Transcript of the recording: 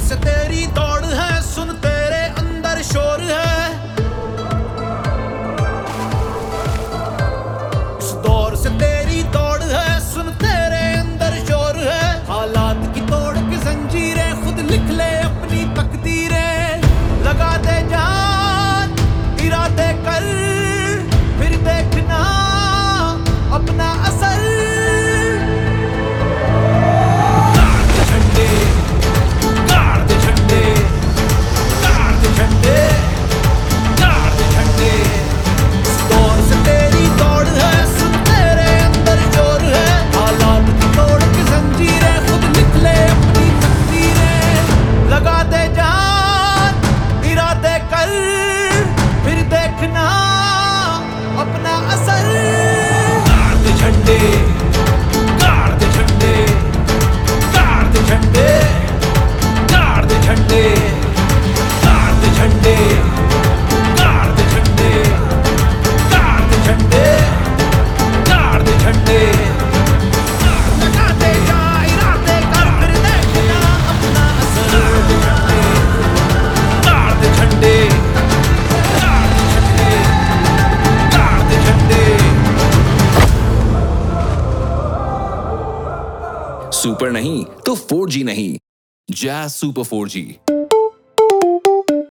से तेरी दौड़ है, सुन तेरे अंदर शोर है। इस दौर से तेरी दौड़ है, सुन तेरे अंदर शोर है। हालात की तोड़ के जंजीरें, खुद लिख ले अपनी तकदीरें। लगा दे जान, इरादे कर, फिर देखना अपना असर। अपना असर। गाड़ दे झंडे, गाड़ दे झंडे, गाड़ दे झंडे, गाड़ दे झंडे, गाड़ दे झंडे, गाड़ दे झंडे, गाड़ दे झंडे, गाड़ दे झंडे। लगा दे जा इरादे कर, फिर देखना अपना असर। गाड़ दे झंडे, सुपर नहीं तो 4G नहीं, जैज़ सुपर 4G।